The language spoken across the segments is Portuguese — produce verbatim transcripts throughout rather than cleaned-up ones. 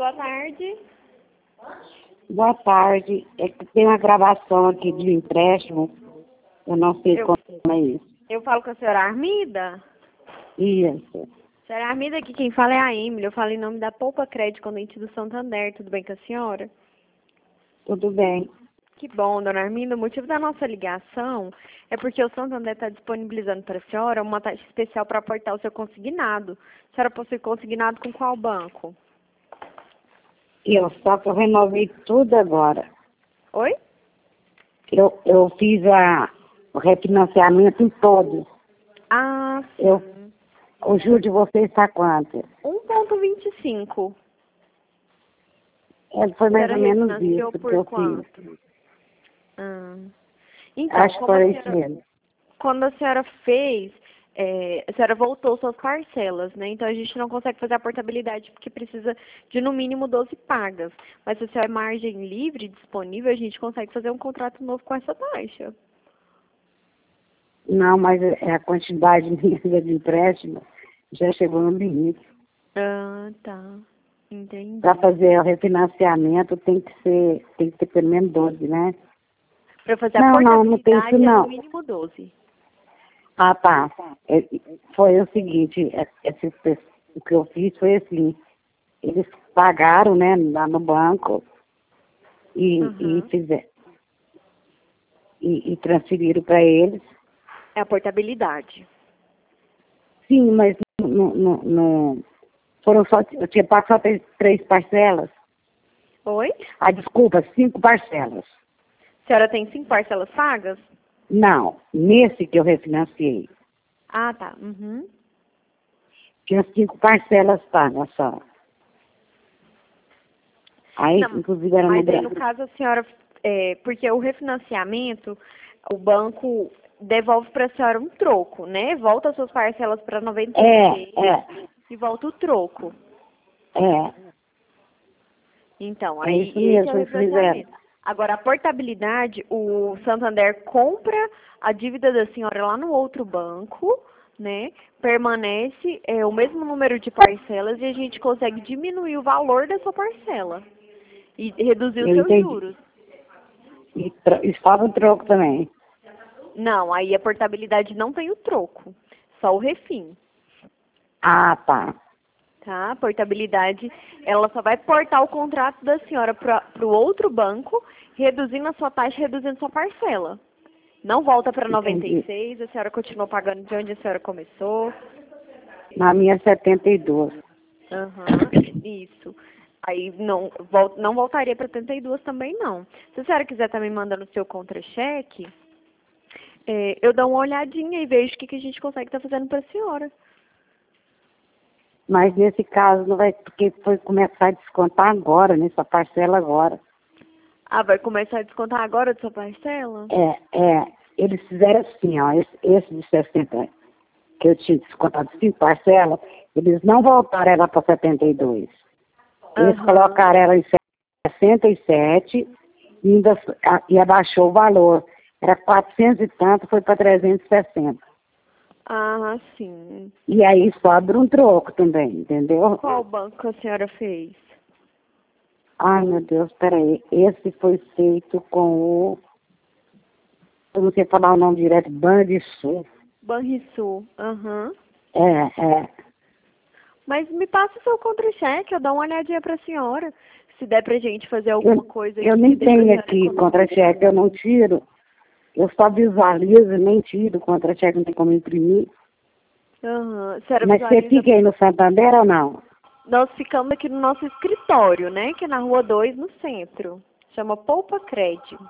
Boa tarde. Boa tarde. É que tem uma gravação aqui de empréstimo. Eu não sei Eu, como é isso. eu falo com a senhora Armida? Isso. Senhora Armida, aqui quem fala é a Emily. Eu falo em nome da Poupa Crédito Condente do Santander. Tudo bem com a senhora? Tudo bem. Que bom, dona Arminda. O motivo da nossa ligação é porque o Santander está disponibilizando para a senhora uma taxa especial para aportar o seu consignado. A senhora possui consignado com qual banco? Eu só que eu renovei tudo agora. Oi? Eu, eu fiz a, o refinanciamento em todos. Ah, sim. Eu, o juro de vocês está quanto? um vírgula vinte e cinco. É, foi mais A ou senhora menos refinanciou isso que por eu quanto? fiz. Ah. Então, Acho que como a foi isso senhora, mesmo. quando a senhora fez, é, a senhora voltou suas parcelas, né? Então a gente não consegue fazer a portabilidade porque precisa de no mínimo doze pagas. Mas se a senhora é margem livre, disponível, a gente consegue fazer um contrato novo com essa taxa. Não, mas é a quantidade minha de empréstimo já chegou no limite. Ah, tá. Entendi. Para fazer o refinanciamento tem que ser, tem que ter pelo menos doze, né? Para fazer a Não, não, não tem portabilidade isso é no não. mínimo doze. Ah, tá. É, foi o seguinte, é, esse, o que eu fiz foi assim, eles pagaram, né, lá no banco e, e Uhum. fizeram, e, e transferiram para eles. É a portabilidade. Sim, mas não, não, não foram só, eu tinha pago só três, três parcelas. Oi? Ah, desculpa, cinco parcelas. A senhora tem cinco parcelas pagas? Não, nesse que eu refinanciei. Ah, tá. Uhum. Tinha cinco parcelas pagas só. Aí, Não, inclusive, era no mas aí no Brasil. caso a senhora, é, porque o refinanciamento, o banco devolve para a senhora um troco, né? Volta as suas parcelas para noventa e É, seis é, e volta o troco. é. Então, É aí isso esse é o mesmo, eles fizeram. refinanciamento. Agora, a portabilidade, o Santander compra a dívida da senhora lá no outro banco, né? Permanece é, o mesmo número de parcelas e a gente consegue diminuir o valor da sua parcela e reduzir os Eu seus entendi. juros. E, tro- e fala o troco também. Não, aí a portabilidade não tem o troco, só o refim, Ah, tá. tá? A portabilidade, ela só vai portar o contrato da senhora para o outro banco, reduzindo a sua taxa, reduzindo sua parcela. Não volta para noventa e Entendi. seis, a senhora continua pagando de onde a senhora começou. Na minha setenta e dois. Aham, isso. Aí não, vol- não voltaria para setenta e dois também não. Se a senhora quiser também mandando o seu contra-cheque, é, eu dou uma olhadinha e vejo o que, que a gente consegue estar fazendo para a senhora. Mas nesse caso não vai, porque foi começar a descontar agora, nessa parcela agora. Ah, vai começar a descontar agora da sua parcela? É, é. Eles fizeram assim, ó, esse, esse de sessenta, que eu tinha descontado cinco parcelas, eles não voltaram ela para setenta e dois. Eles Aham. colocaram ela em sessenta e sete e ainda a- e abaixou o valor. Era quatrocentos e tanto, foi para trezentos e sessenta. Ah, sim. E aí sobra um troco também, entendeu? Qual banco a senhora fez? Ai, meu Deus, peraí. Esse foi feito com o... Eu não sei falar o nome direto, Banrisul. Banrisul. Aham. É, é. Mas me passa o seu contra-cheque, eu dou uma olhadinha pra senhora. Se der pra gente fazer alguma Eu, coisa eu aqui nem que dê pra tenho senhora aqui economizar. contra-cheque, eu não tiro. Eu só visualizo, nem tiro contra-cheque, não tem como imprimir. Aham. A senhora Mas você visualiza. fica aí no Santander ou não? Nós ficamos aqui no nosso escritório, né? Que é na rua dois, no centro. Chama Poupa Crédito.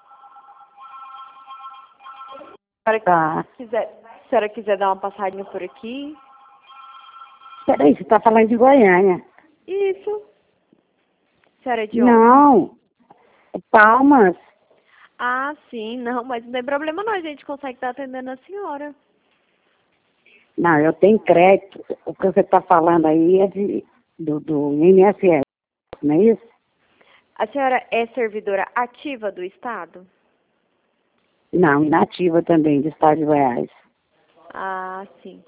Se a senhora Tá. quiser, se a senhora quiser dar uma passadinha por aqui. Peraí, você está falando de Goiânia. Isso. A senhora é de onde? Não, Palmas. Ah, sim, não, mas não tem problema não, a gente consegue estar atendendo a senhora. Não, eu tenho crédito. O que você está falando aí é de, do, do I N S S, não é isso? A senhora é servidora ativa do Estado? Não, inativa também, do Estado de Goiás. Ah, sim. A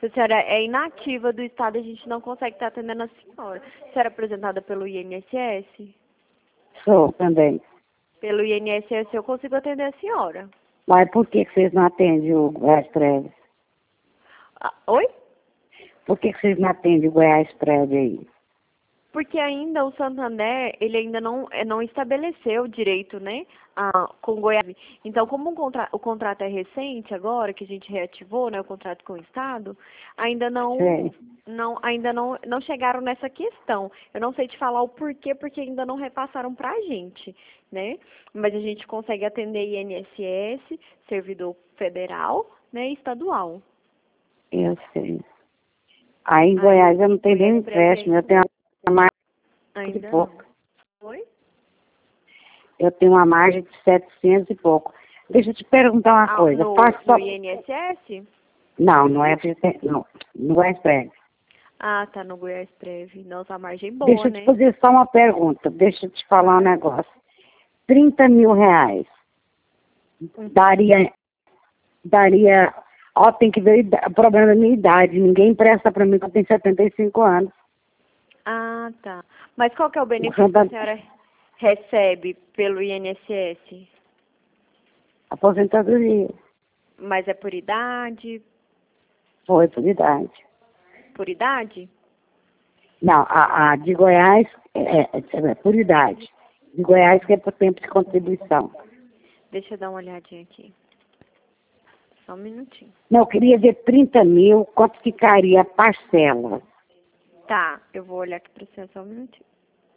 Se a senhora é inativa do Estado, a gente não consegue estar atendendo a senhora. A senhora é apresentada pelo I N S S? Sou também. Pelo I N S S eu consigo atender a senhora. Mas por que que vocês não atendem o Goiás Prévio? Ah, oi? Por que que vocês não atendem o Goiás Prévio aí? Porque ainda o Santander, ele ainda não, eh, não estabeleceu direito, né, a, com Goiás. Então, como um contra, o contrato é recente agora, que a gente reativou, né, o contrato com o Estado, ainda não, Sei. não, ainda não, não chegaram nessa questão. Eu não sei te falar o porquê, porque ainda não repassaram pra gente, né? Mas a gente consegue atender I N S S, servidor federal, né, e estadual. Eu sei. Aí em Aí, Goiás eu não tenho nem Goiás Prévio empréstimo, eu tenho uma margem de ainda pouco. não. Oi? Eu tenho uma margem de setecentos e pouco. Deixa eu te perguntar uma Ah, coisa. no, Posso no só... I N S S? Não, não é não, no Goiás Prévio. Ah, tá no Goiás Prev. Nossa, a margem boa, Deixa eu te né? fazer só uma pergunta. Deixa eu te falar um negócio. trinta mil reais. Daria, daria, ó, tem que ver o problema da minha idade. Ninguém empresta pra mim que eu tenho setenta e cinco anos. Ah, tá. Mas qual que é o O benefício que Santa- a senhora recebe pelo I N S S? Aposentadoria. Mas é por idade? Foi por idade. Por idade? Não, a, a de Goiás é, é, é por idade. De Goiás que é por tempo de contribuição. Deixa eu dar uma olhadinha aqui. Só um minutinho. Não, eu queria ver trinta mil, quanto ficaria a parcela? Tá, eu vou olhar aqui pra você só um minutinho.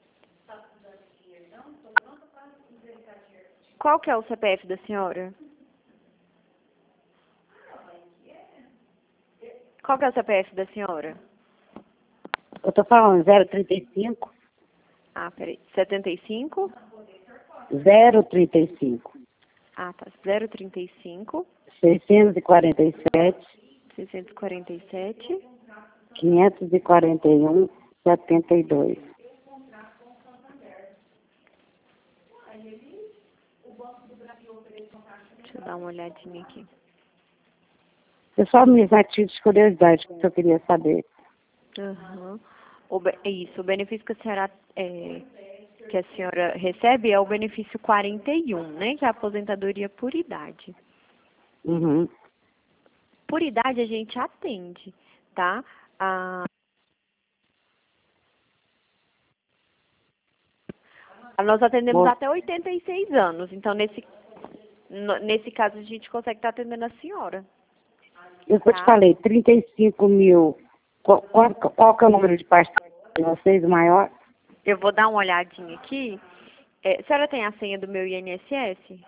Qual que é o C P F da senhora? Qual que é o C P F da senhora? Eu tô falando zero trinta e cinco, Ah, peraí. setenta e cinco? zero trinta e cinco, Ah, tá. zero trinta e cinco, seiscentos e quarenta e sete, seiscentos e quarenta e sete. quinhentos e quarenta e um, setenta e dois. Deixa eu dar uma olhadinha aqui. Eu só me ativos de curiosidade que eu queria saber. Uhum. O, be- é isso, o benefício que a senhora é, que a senhora recebe é o benefício quarenta e um, né? Que é a aposentadoria por idade. Uhum. Por idade a gente atende, tá? A, nós atendemos Bom, até oitenta e seis anos, então nesse, no- nesse caso a gente consegue estar atendendo a senhora. eu que eu te Tá? falei, trinta e cinco mil, qual, qual, qual que é o número de parcelas de vocês, o maior? Eu vou dar uma olhadinha aqui. É, a senhora tem a senha do meu I N S S?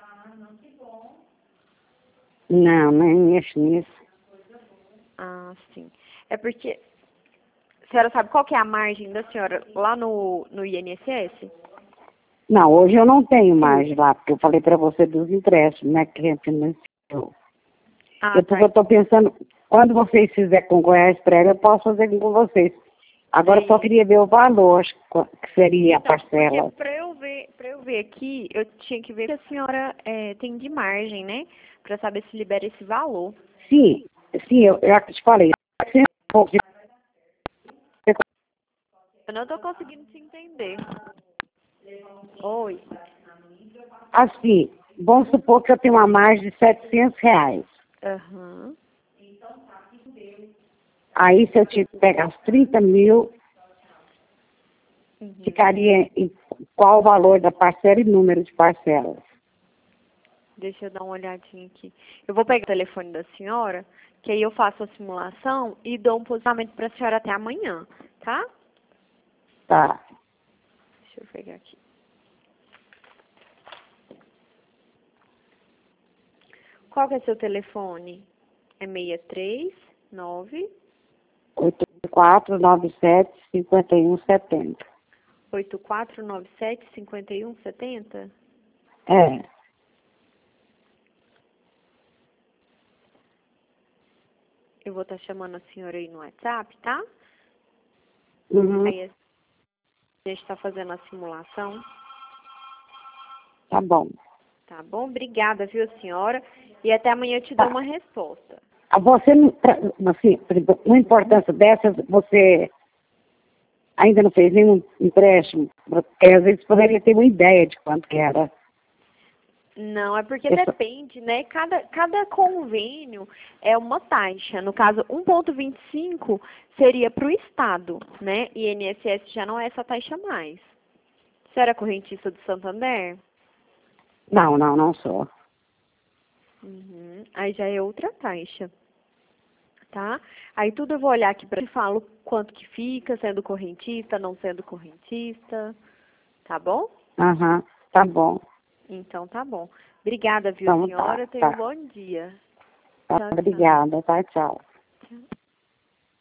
Não, nem mexo nisso. Ah, sim. É porque a senhora sabe qual que é a margem da senhora lá no, no I N S S? Não, hoje eu não tenho mais lá, porque eu falei para você dos empréstimos, né, que refinanciou. Ah, Eu tá. estou pensando, quando vocês fizerem com Goiás Prévio, eu posso fazer com vocês. Agora eu só Sei. queria ver o valor, que seria a Então, parcela. porque para eu ver, para eu ver aqui, eu tinha que ver que a senhora é, tem de margem, né? Para saber se libera esse valor. Sim, sim, eu, eu te falei. Eu não estou conseguindo te entender. Oi. Assim, vamos supor que eu tenho uma margem de setecentos reais. Aham. Aí, se eu te pegar os trinta mil, Uhum. ficaria em qual o valor da parcela e número de parcelas? Deixa eu dar uma olhadinha aqui. Eu vou pegar o telefone da senhora, que aí eu faço a simulação e dou um posicionamento para a senhora até amanhã, tá? Tá. Deixa eu pegar aqui. Qual que é seu telefone? É seis três nove oito quatro nove sete, cinco um sete zero. oito quatro nove sete, cinco um sete zero? É. Eu vou estar chamando a senhora aí no WhatsApp, tá? Uhum. Aí a gente está fazendo a simulação, Tá bom. tá bom? Obrigada, viu, senhora? E até amanhã eu te dou Tá. uma resposta. Ah, Você, não- pra- assim, por exemplo, uma importância dessas, você ainda não fez nenhum empréstimo? Porque às vezes poderia ter uma ideia de quanto que era. Não, é porque Essa- depende, né? Cada, cada convênio é uma taxa. No caso, um vírgula vinte e cinco seria para o Estado, né? E I N S S já não é essa taxa mais. Você era correntista do Santander? Não, não, não sou. Uhum. Aí já é outra taxa, tá? Aí tudo eu vou olhar aqui para e falo quanto que fica, sendo correntista, não sendo correntista, tá bom? Aham, tá bom. Então tá bom. Obrigada, viu, Então tá, senhora? Tenha um tá. bom dia. Tá, Tchau, tchau. obrigada, tá, tchau.